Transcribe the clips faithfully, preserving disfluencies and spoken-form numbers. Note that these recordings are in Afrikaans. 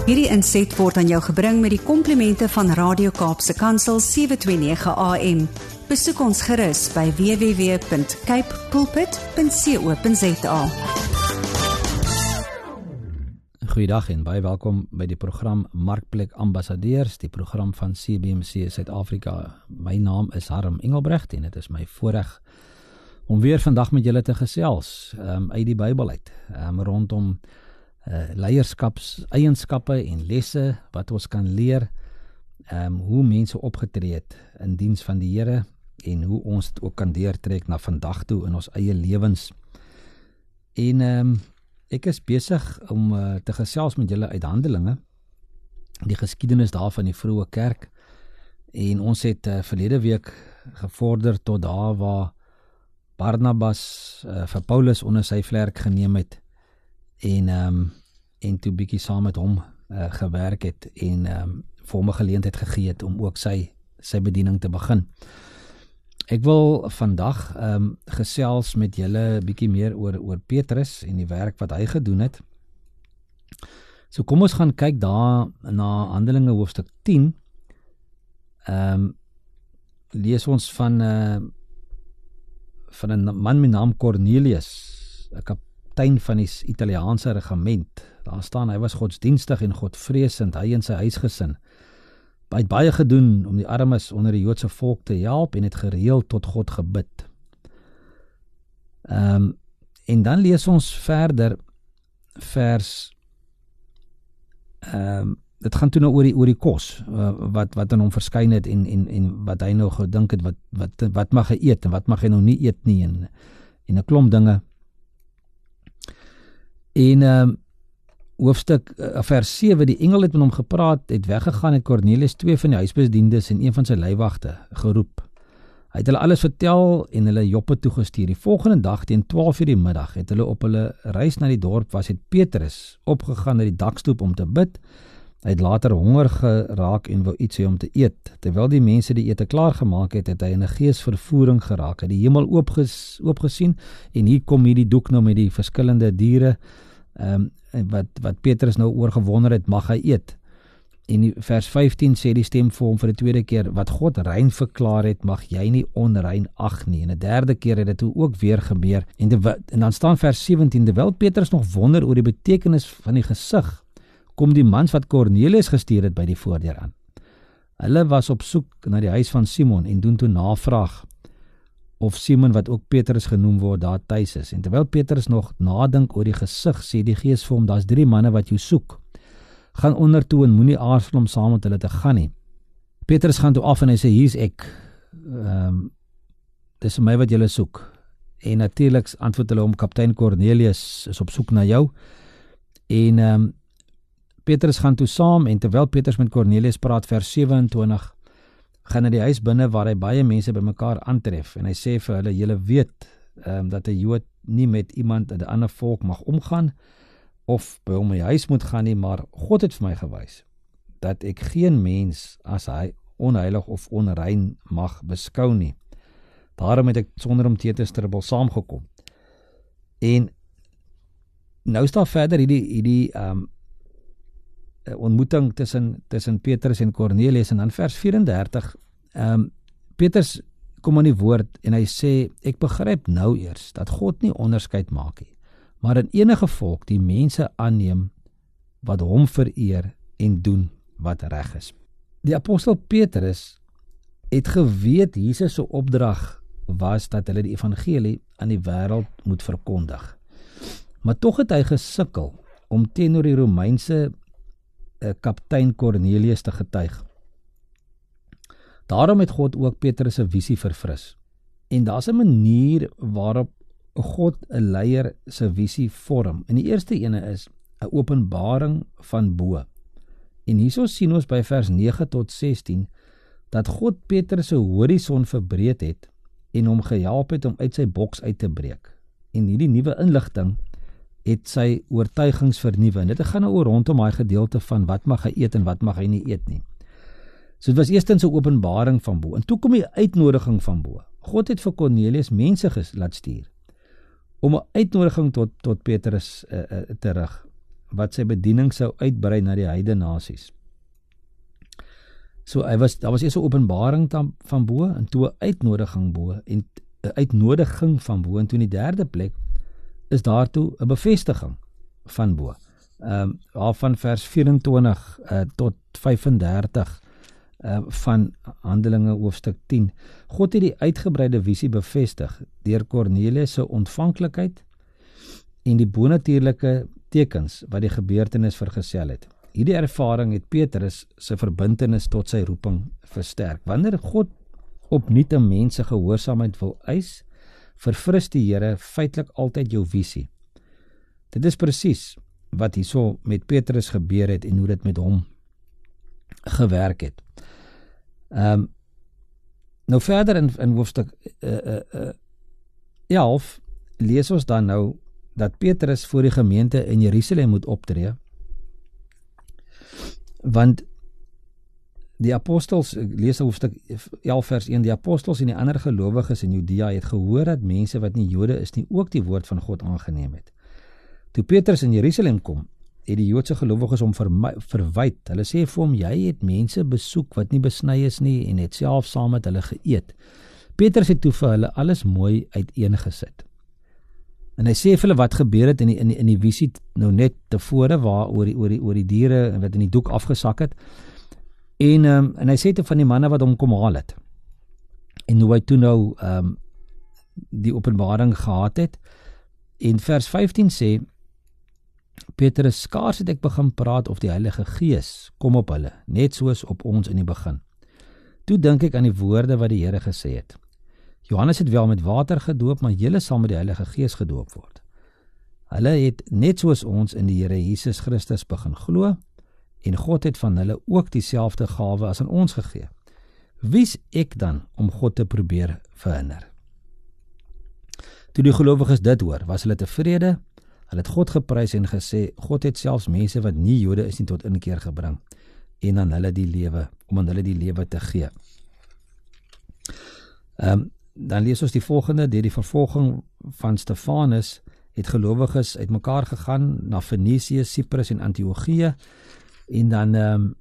Hierdie inset word aan jou gebring met die komplimente van Radio Kaapse Kansel sewe twee nege A M. Besoek ons gerus by w w w punt cape pulpit punt co punt za. Goeiedag en baie welkom by die program Markplek Ambassadeurs, die program van C B M C Suid-Afrika. My naam is Harm Engelbrecht en dit is my voorreg om weer vandag met julle te gesels um, uit die Bybel uit, um, rondom uh, leierskaps, eienskappe en lesse wat ons kan leer, um, hoe mense opgetree het in diens van die Here en hoe ons dit ook kan deurtrek na vandag toe in ons eie lewens. En um, ek is besig om uh, te gesels met julle uit Handelinge, die geskiedenis daar van die vroeë kerk, en ons het uh, verlede week gevorder tot daar waar Barnabas uh, vir Paulus onder sy vlerk geneem het en, um, en toe bietjie saam met hom uh, gewerk het en um, vir hom 'n geleentheid gegee het om ook sy, sy bediening te begin. Ek wil vandag um, gesels met julle bietjie meer oor, oor Petrus en die werk wat hy gedoen het. So kom ons gaan kyk daar na Handelinge hoofstuk tien. Um, lees ons van uh, van 'n man met naam Cornelius, 'n kaptein van die Italiaanse regiment. Daar staan, hy was godsdienstig en godvreesend, hy en sy huisgesin. Hy het baie gedoen om die armes onder die Joodse volk te help en het gereeld tot God gebid. Um, en dan lees ons verder vers, um, dit gaan toe nou oor die, oor die kos, uh, wat, wat in hom verskyn het en, en, en wat hy nou gedink het, wat, wat, wat mag hy eet en wat mag hy nou nie eet nie, en, en 'n klomp dinge. En um, hoofstuk uh, vers sewe, die engel het met hom gepraat, het weggegaan, het Cornelius twee van die huisbediendes en een van sy leiwagte geroep. Hy het hulle alles vertel en hulle Joppe toegestuur. Die volgende dag teen twaalf uur die middag het hulle op hulle reis na die dorp was, het Petrus opgegaan na die dakstoep om te bid. Hy het later honger geraak en wou iets hê om te eet. Terwyl die mense die ete klaar gemaak het, het hy in 'n geesvervoering geraak. Hy het die hemel oopges, oopgesien en hier kom hierdie doek nou met die verskillende diere, um, wat, wat Petrus nou oor gewonder het, mag hy eet. En die vers vyftien sê die stem vir hom vir die tweede keer, wat God rein verklaar het, mag jy nie onrein ag nie. En die derde keer het dit ook weer gebeur. En, de, en dan staan vers sewentien, terwyl Petrus nog wonder oor die betekenis van die gesig, kom die mans wat Cornelius gestuur het by die voordeur aan. Hulle was op soek na die huis van Simon en doen toe navraag of Simon, wat ook Petrus genoem word, daar tuis is. En terwyl Petrus nog nadink oor die gesig, sê die gees vir hom, daar's drie manne wat jou soek. Gaan onder toe en moenie aarzel om saam met hulle te gaan nie. Petrus gaan toe af en hy sê, hier's ek. Um, dis my wat julle soek. En natuurlik antwoord hulle om, kaptein Cornelius is op soek na jou. En um, Petrus gaan toe saam, en terwyl Petrus met Cornelius praat, vers sewe-en-twintig, gaan na die huis binne waar hy baie mense by mekaar aantref, en hy sê vir hulle, julle weet um, dat 'n Jood nie met iemand uit 'n ander volk mag omgaan, of by hom in die huis moet gaan nie, maar God het vir my gewys, dat ek geen mens as hy onheilig of onrein mag beskou nie. Daarom het ek sonder om te te stribbel saamgekom. En nou staan verder hierdie, hierdie um, ontmoeting tussen, tussen Petrus en Cornelius, en dan vers vyf-en-dertig, um, Petrus kom aan die woord, en hy sê, ek begryp nou eers, dat God nie onderskeid maak nie, maar in enige volk die mense aanneem, wat hom vereer, en doen wat reg is. Die apostel Petrus het geweet, Jesus se opdrag was, dat hulle die evangelie aan die wêreld moet verkondig. Maar tog het hy gesukkel, om teenoor die Romeinse kaptein Cornelius te getuig. Daarom het God ook Petrus se visie verfris. En daar's 'n manier waarop God 'n leier se visie vorm. En die eerste ene is 'n openbaring van bo. En hierso sien ons by vers nege tot sestien dat God Petrus se horison verbreed het en hom gehelp het om uit sy boks uit te breek. En hierdie nuwe inligting het sy oortuigings vernuwe. En dit gaan nou oor rondom daai gedeelte van wat mag hy eet en wat mag hy nie eet nie. So dit was eerstens 'n openbaring van bo. En toe kom die uitnodiging van bo. God het vir Cornelius mense laat stuur om 'n uitnodiging tot tot Petrus uh, uh, te rig. wat sy bediening sou uitbrei na die heidene nasies. So hy was daar was eers 'n openbaring van bo en toe 'n uitnodiging bo en 'n uitnodiging van bo en toe in die derde plek is daartoe 'n bevestiging van bo. Ehm um, van vers vyf-en-twintig uh, tot vyf en dertig uh, van Handelinge hoofstuk tien. God het die uitgebreide visie bevestig deur Kornelius se ontvanklikheid en die bonatuurlike tekens wat die gebeurtenis vergesel het. Hierdie ervaring het Petrus se verbintenis tot sy roeping versterk. Wanneer God opnuut 'n mens se gehoorsaamheid wil eis, verfris die Here feitelik altyd jou visie. Dit is presies wat hierso met Petrus gebeur het en hoe dit met hom gewerk het. Ehm um, nou verder in in hoofstuk uh, uh, uh, elf lees ons dan nou dat Petrus voor die gemeente in Jerusalem moet optree, want die apostels, lees hoofstuk elf vers een, die apostels en die ander gelowiges in Judea het gehoor dat mense wat nie Jode is nie ook die woord van God aangeneem het. Toe Petrus in Jerusalem kom, het die Joodse gelowiges hom verwyd. Hulle sê vir hom, jy het mense besoek wat nie besny is nie en het self saam met hulle geëet. Petrus het toe vir hulle alles mooi uiteengesit. En hy sê vir hulle wat gebeur het in die, in die, in die visie nou net tevore waar oor die, oor die, oor die diere wat in die doek afgesak het. En, um, en hy sê toe van die manne wat hom kom haal het. En hoe hy toe nou um, die openbaring gehad het. En vers vyftien sê, Petrus, skaars het ek begin praat of die Heilige Gees kom op hulle, net soos op ons in die begin. Toe dink ek aan die woorde wat die Here gesê het. Johannes het wel met water gedoop, maar julle sal met die Heilige Gees gedoop word. Hulle het net soos ons in die Here Jesus Christus begin glo, en God het van hulle ook dieselfde gawe as aan ons gegee. Wie's ek dan om God te probeer verhinder? Toe die gelowiges dit hoor, was hulle tevrede. Hulle het God geprys en gesê, God het selfs mense wat nie Jode is nie tot inkeer gebring en aan hulle die lewe, om aan hulle die lewe te gee. Um, dan lees ons die volgende, deur die vervolging van Stefanus het gelowiges uitmekaar gegaan na Fenisië, Cyprus en Antiochië en dan um,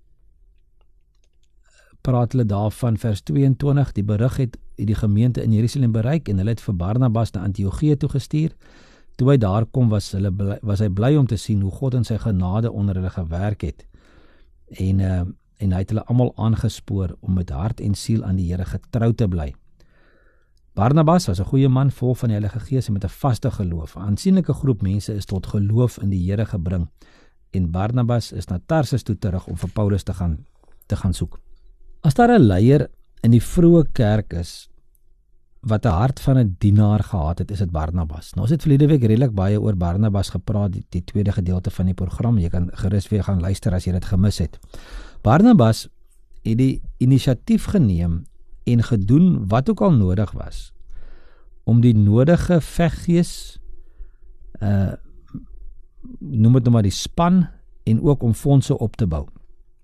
praat hulle daarvan vers tweeëntwintig, die berig het die gemeente in Jerusalem bereik en hulle het vir Barnabas na Antiochië toegestuur. Toe hy daar kom, was, hulle bly, was hy bly om te sien hoe God in sy genade onder hulle gewerk het. En, uh, en hy het hulle almal aangespoor om met hart en siel aan die Here getrou te bly. Barnabas was 'n goeie man, vol van die Heilige Gees en met 'n vaste geloof. 'n Aansienlike groep mense is tot geloof in die Here gebring. En Barnabas is na Tarsus toe terug om vir Paulus te gaan, te gaan soek. As daar 'n leier in die vroeë kerk is, wat 'n hart van 'n dienaar gehad het, is dit Barnabas. Nou, ons het verlede week redelik baie oor Barnabas gepraat, die, die tweede gedeelte van die program. Jy kan gerus weer gaan luister as jy dit gemis het. Barnabas het die inisiatief geneem en gedoen wat ook al nodig was, om die nodige veggees, uh, noem dit nou maar die span, en ook om fondse op te bou.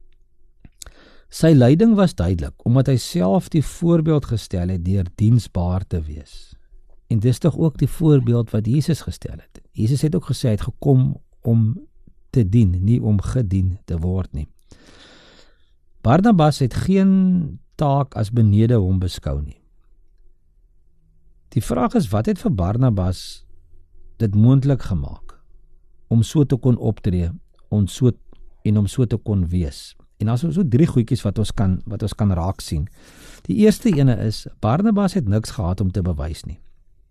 Sy leiding was duidelik, omdat hy self die voorbeeld gestel het deur diensbaar te wees. En dis tog ook die voorbeeld wat Jesus gestel het. Jesus het ook gesê, hy het gekom om te dien, nie om gedien te word nie. Barnabas het geen taak as benede hom beskou nie. Die vraag is, wat het vir Barnabas dit moontlik gemaak om so te kon optree om so, en om so te kon wees? En as ons so drie goedjies wat ons kan wat ons kan raak sien. Die eerste ene is, Barnabas het niks gehad om te bewys nie.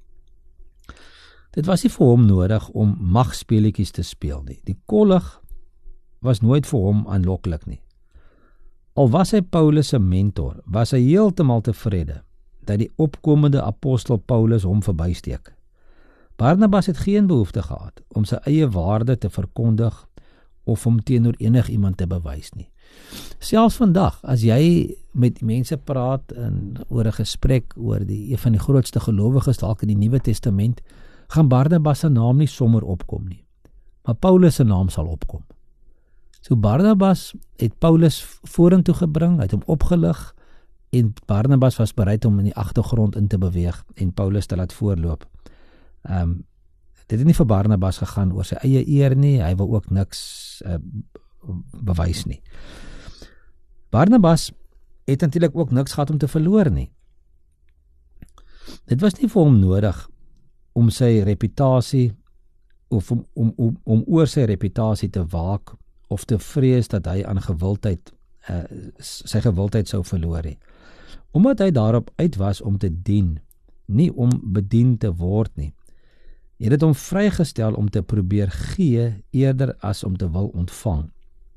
Dit was nie vir hom nodig om magspeletjies te speel nie. Die kollig was nooit vir hom aanloklik nie. Al was hy Paulus se mentor, was hy heeltemal tevrede dat die opkomende apostel Paulus hom verbysteek. Barnabas het geen behoefte gehad om sy eie waarde te verkondig of om teenoor enig iemand te bewys nie. Selfs vandag, as jy met mense praat en oor 'n gesprek oor die een van die grootste gelowiges dalk in die Nuwe Testament, gaan Barnabas se naam nie sommer opkom nie, maar Paulus se naam sal opkom. So Barnabas het Paulus vorentoe gebring, hy het hom opgelig en Barnabas was bereid om in die agtergrond in te beweeg en Paulus te laat voorloop. Um, Dit het nie vir Barnabas gegaan oor sy eie eer nie, hy wil ook niks uh, bewys nie. Barnabas het natuurlik ook niks gehad om te verloor nie. Dit was nie vir hom nodig om sy reputasie, of om, om, om, om oor sy reputasie te waak, of te vrees dat hy aan gewildheid, uh, sy gewildheid sou verloor nie. Omdat hy daarop uit was om te dien, nie om bedien te word nie. Hy het hom vrygestel om te probeer gee, eerder as om te wil ontvang.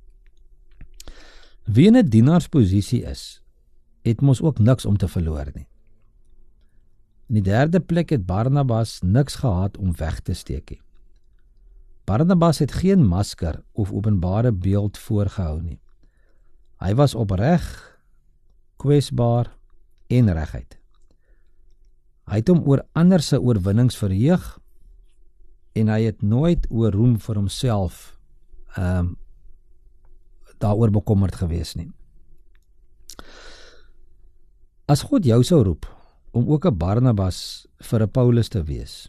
Wie in 'n dienaarsposisie is, het mos ook niks om te verloor nie. In die derde plek het Barnabas niks gehad om weg te steek nie. Barnabas het geen masker of openbare beeld voorgehou nie. Hy was opreg, kwesbaar en reguit. Hy het hom oor ander se oorwinnings verheug en hy het nooit oor roem vir homself um, daaroor bekommerd gewees nie. As God jou sou roep om ook 'n Barnabas vir 'n Paulus te wees,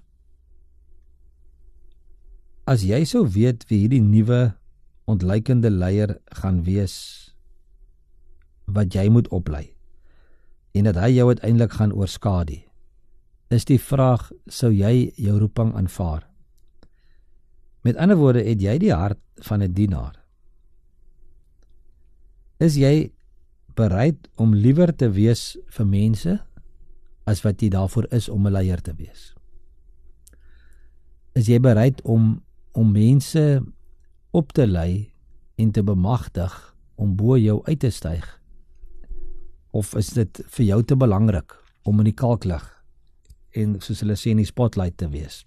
as jy sou weet wie hierdie nuwe ontluikende leier gaan wees wat jy moet oplei en dat hy jou uiteindelik gaan oorskadu, is die vraag, sou jy jou roeping aanvaar? Met ander woorde, het jy die hart van 'n dienaar? Is jy bereid om liewer te wees vir mense as wat jy daarvoor is om 'n leier te wees? Is jy bereid om om mense op te lei en te bemagtig om bo jou uit te styg? Of is dit vir jou te belangrik om in die kalklig en soos hulle sê in die spotlight te wees?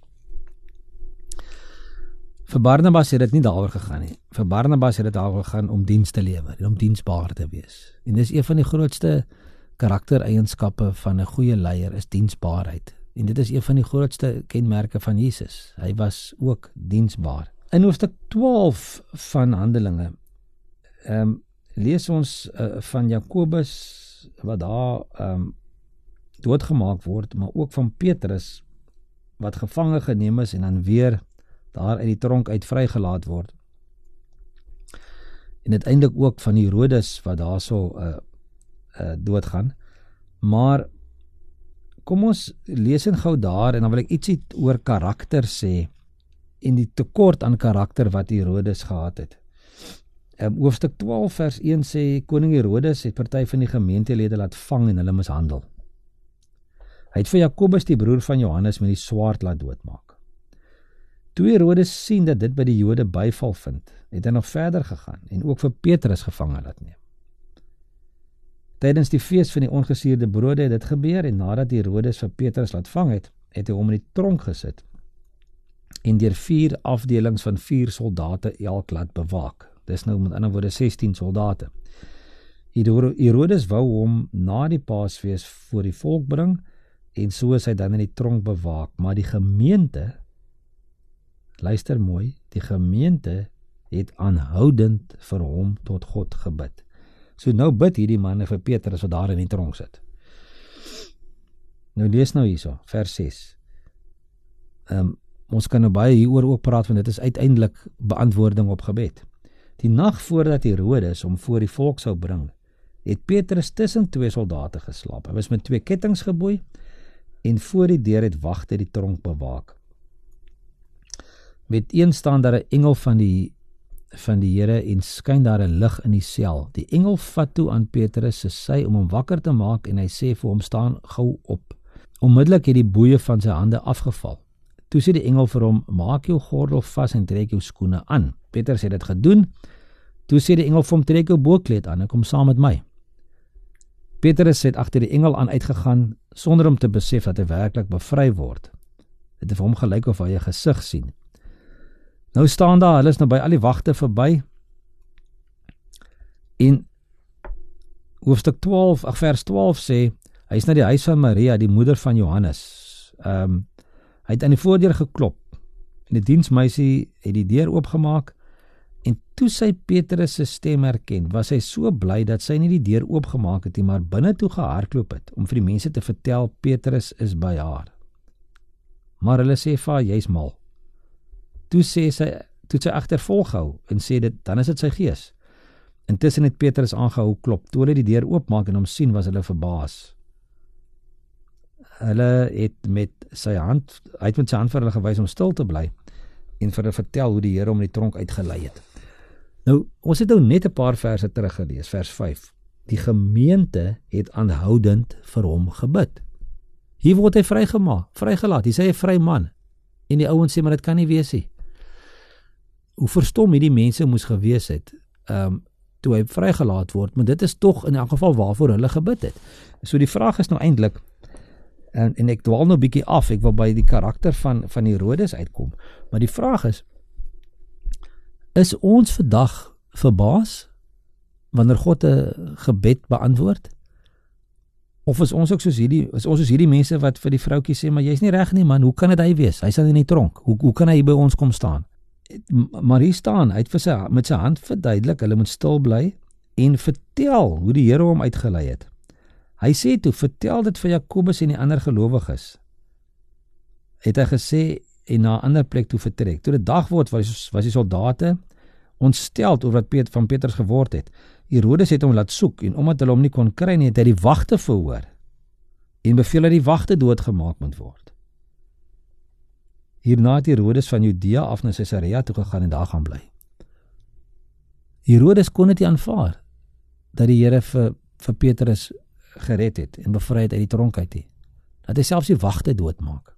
Vir Barnabas het dit nie daaroor gegaan nie. Vir Barnabas het dit daaroor gegaan om diens te lewer en om diensbaar te wees. En dis een van die grootste karaktereienskappe van 'n goeie leier, is diensbaarheid. En dit is een van die grootste kenmerke van Jesus. Hy was ook diensbaar. In hoofstuk twaalf van Handelinge um, lees ons uh, van Jakobus wat daar um, doodgemaak word, maar ook van Petrus wat gevange geneem is en dan weer daar uit die tronk uit vrygelaat word. En uiteindelik ook van Herodes wat daar so uh, uh, doodgaan. Maar kom ons lees en gou daar en dan wil ek ietsie oor karakter sê en die tekort aan karakter wat Herodes gehad het. Um, hoofstuk twaalf vers een sê, koning Herodes het party van die gemeentelede laat vang en hulle mishandel. Hy het vir Jakobus die broer van Johannes met die swaard laat doodmaak. Toe Herodes sien dat dit by die Jode byval vind, het hy nog verder gegaan en ook vir Petrus gevange laat neem. Tydens die fees van die ongesuurde brode het dit gebeur en nadat Herodes vir Petrus laat vang het, het hy hom in die tronk gesit en deur vier afdelings van vier soldate elk laat bewaak. Dis nou met ander woorde sestien soldate. Herodes wou hom na die Paasfees voor die volk bring en so is hy dan in die tronk bewaak, maar die gemeente, luister mooi, die gemeente het aanhoudend vir hom tot God gebid. So nou bid hierdie manne vir Petrus wat daar in die tronk sit. Nou lees nou hierso, vers ses. Um, ons kan nou baie hieroor ook praat, want dit is uiteindelik beantwoording op gebed. Die nag voordat Herodes hom voor die volk sou bring, het Petrus tussen twee soldate geslaap. Hy was met twee kettings geboei en voor die deur het wagte die tronk bewaak. Met een staan daar 'n engel van die van die Here en skyn daar 'n lig in die sel. Die engel vat toe aan Petrus se sy om hom wakker te maak en hy sê vir hom, staan gou op. Onmiddellik het die boeie van sy hande afgeval. Toe sê die engel vir hom, maak jou gordel vas en trek jou skoene aan. Petrus het dit gedoen. Toe sê die engel vir hom, trek jou bokkleed aan en kom saam met my. Petrus het agter die engel aan uitgegaan sonder om te besef dat hy werklik bevry word. Dit het vir hom gelyk of hy 'n gesig sien. Nou staan daar, hulle is nou by al die wagte verby. En hoofstuk twaalf, ag vers twaalf sê, hy is na die huis van Maria, die moeder van Johannes. Um, hy het aan die voordeur geklop. En die diensmeisie het die deur oopgemaak. En toe sy Petrus se stem herken, was hy so bly dat sy nie die deur oopgemaak het nie, maar binne toe gehardloop het om vir die mense te vertel Petrus is by haar. Maar hulle sê vir haar, jy's mal. toe sê sy, toe sy agter volgehou en sê dit, dan is dit sy gees. Intussen het Petrus aangehou klop. Toe hulle die deur oopmaak en hom sien, was hulle verbaas. Hulle het met sy hand, hy het met sy hand vir hulle gewys om stil te bly en vir hulle vertel hoe die Here hom in die tronk uitgelei het. Nou, ons het nou net 'n paar verse teruggelees, vers vyf. Die gemeente het aanhoudend vir hom gebid. Hier word hy vrygemaak, vrygelaat. Hy sê hy 'n vry man. En die ouens sê, maar dit kan nie wees nie. Hoe verstom hierdie mense moes gewees het, um, toe hy vrygelaat word, maar dit is tog in elk geval waarvoor hulle gebid het. So die vraag is nou eintlik, en, en ek dwaal nou bietjie af, ek wil by die karakter van, van Herodes uitkom, maar die vraag is, is ons vandag verbaas, wanneer God 'n gebed beantwoord? Of is ons ook soos hierdie, is ons soos hierdie mense wat vir die vroutjie sê, maar jy's nie reg nie man, hoe kan dit hy wees? Hy sal in die tronk, hoe, hoe kan hy by ons kom staan? Maar hier staan, hy het vir sy, met sy hand verduidelik, hulle moet stil bly, en vertel hoe die Here hom uitgelei het. Hy sê toe, vertel dit vir Jakobus en die ander gelowiges, het hy gesê, en na 'n ander plek toe vertrek. Toe dit dag word, was, was die soldate ontsteld oor wat Pet, van Petrus geword het. Herodes het hom laat soek, en omdat hulle hom nie kon kry nie, het hy die wagte verhoor, en beveel dat die wagte doodgemaak moet word. Hierna het Herodes van Judea af na Caesarea toe gegaan en daar gaan bly. Herodes kon dit nie aanvaar, dat die Here vir, vir Petrus gered het, en bevry het uit die tronk uit nie, dat hy selfs die wagte doodmaak.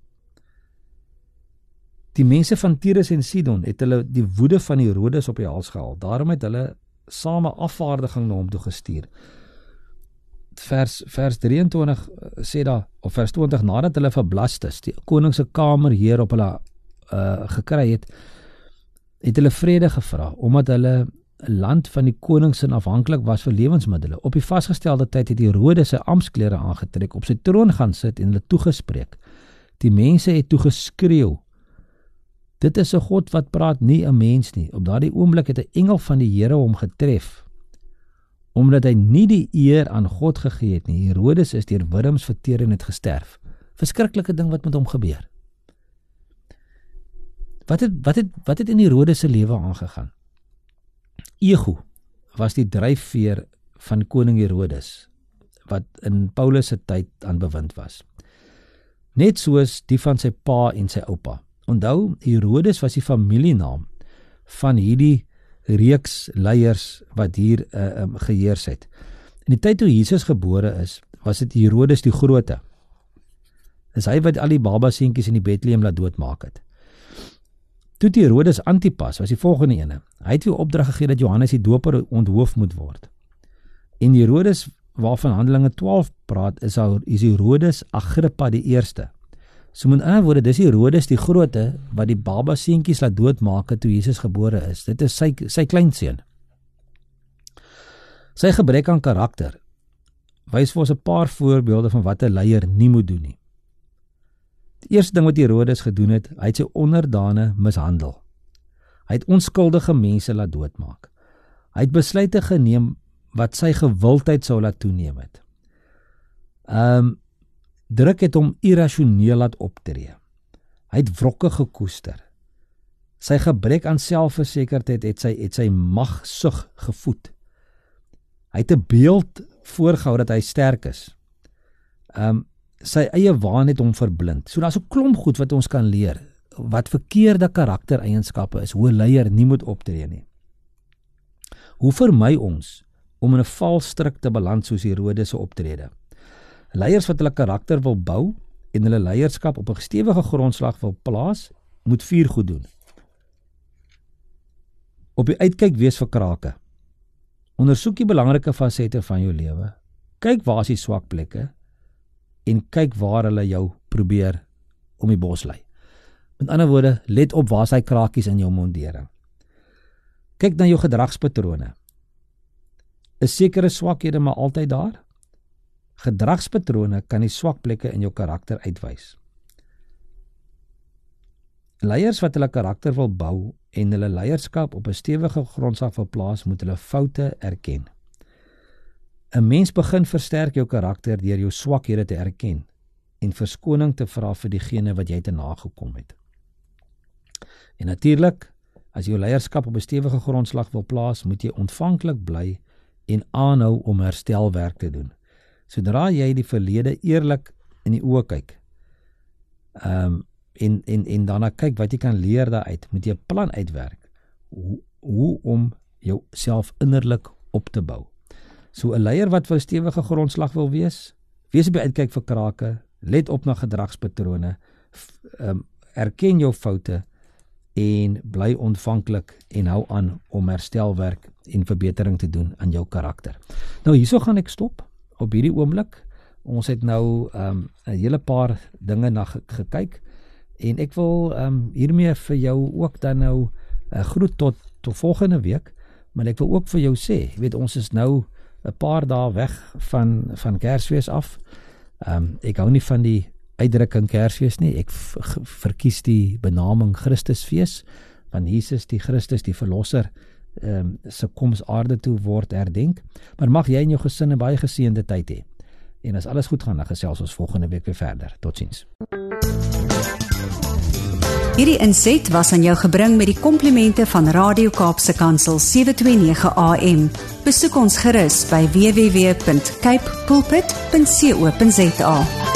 Die mense van Tyrus en Sidon het hulle die woede van Herodes op die hals gehaal. Daarom het hulle same afvaardiging na hom toe gestuur. Vers, vers drieëntwintig sê daar, of vers twintig, nadat hulle vir Blastus, die koningse kamerheer op hulle uh, gekry het, het hulle vrede gevra, omdat hulle land van die koningsin afhanklik was vir lewensmiddele. Op die vasgestelde tyd het Herodes sy amptsklere aangetrek, op sy troon gaan sit en hulle toegespreek. Die mense het toegeskreeu, dit is 'n God wat praat, nie 'n mens nie. Op daardie oomblik het 'n engel van die Here hom getref, omdat hy nie die eer aan God gegee het nie. Herodes is deur wurms verteer en het gesterf. Verskriklike ding wat met hom gebeur. Wat het, wat het, wat het in Herodes se lewe aangegaan? Ego was die dryfveer van koning Herodes, wat in Paulus se tyd aan bewind was. Net soos die van sy pa en sy oupa. Onthou, Herodes was die familienaam van hierdie reeks leiers wat hier uh, um, geheers het. In die tyd toe Jesus gebore is, was dit Herodes die Grote. Dis hy wat al die babaseentjies in die Bethlehem laat doodmaak het. Toe die Herodes Antipas was die volgende ene. Hy het weer opdrag gegee dat Johannes die Doper onthoof moet word. En Herodes, waarvan Handelinge twaalf praat, is, is Herodes Agrippa die eerste. So met ander woorde, dis Herodes die Grote wat die babaseentjies laat doodmaak toe Jesus gebore is. Dit is sy, sy kleinseun. Sy gebrek aan karakter wys vir ons 'n paar voorbeelde van wat 'n leier nie moet doen nie. Die eerste ding wat Herodes gedoen het, hy het sy onderdane mishandel. Hy het onskuldige mense laat doodmaak. Hy het besluite geneem wat sy gewildheid sou laat toeneem het. Ehm um, Druk het hom irrasioneel laat optree. Hy het wrokke gekoester. Sy gebrek aan selfversekerdheid het sy, het sy magsug gevoed. Hy het 'n beeld voorgehou dat hy sterk is. Um, sy eie waan het hom verblind. So daar's 'n klomp goed wat ons kan leer, wat verkeerde karaktereienskappe is, hoe 'n leier nie moet optree nie. Hoe vermy ons om in 'n valstrik te beland soos Herodes se optrede? Leiers wat hulle karakter wil bou en hulle leierskap op 'n stewige grondslag wil plaas, moet vier goed doen. Op die uitkyk wees vir krake. Ondersoek die belangrike fasette van jou lewe. Kyk waar is die swak plekke en kyk waar hulle jou probeer om die bos lei. Met ander woorde, let op waar is hy krakies in jou mondering. Kyk na jou gedragspatrone. Is sekere swakhede maar altyd daar? Gedragspatrone kan die swak plekke in jou karakter uitwys. Leiers wat hulle karakter wil bou en hulle leierskap op 'n stewige grondslag wil plaas, moet hulle foute erken. 'n Mens begin versterk jou karakter deur jou swakhede te erken en verskoning te vra vir diegene wat jy te nagekom het. En natuurlik, as jy jou leierskap op 'n stewige grondslag wil plaas, moet jy ontvanklik bly en aanhou om herstelwerk te doen. Sodra jy die verlede eerlik in die oë kyk, um, en, en, en daarna kyk wat jy kan leer daaruit, moet jy 'n plan uitwerk, hoe, hoe om jou self innerlik op te bou. So 'n leier wat vir 'n stewige grondslag wil wees, wees op die uitkyk vir krake, let op na gedragspatrone, um, erken jou foute en bly ontvanklik en hou aan om herstelwerk en verbetering te doen aan jou karakter. Nou hierso gaan ek stop op hierdie oomblik. Ons het nou 'n um, hele paar dinge na ge gekyk en ek wil um, hiermee vir jou ook dan nou uh, groet tot, tot volgende week, maar ek wil ook vir jou sê, jy weet, ons is nou 'n paar dae weg van, van Kersfees af. Um, ek hou nie van die uitdrukking Kersfees nie, ek verkies die benaming Christusfees, want Jesus die Christus, die verlosser, um, se koms aarde toe word herdenk, maar mag jy en jou gesin 'n baie geseënde tyd hê, en as alles goed gaan, dan gesels ons volgende week weer verder. Totsiens. Hierdie inset was aan jou gebring met die komplimente van Radio Kaapse Kansel sewe twee nege A M. Besoek ons gerus by w w w punt cape pulpit punt co punt za.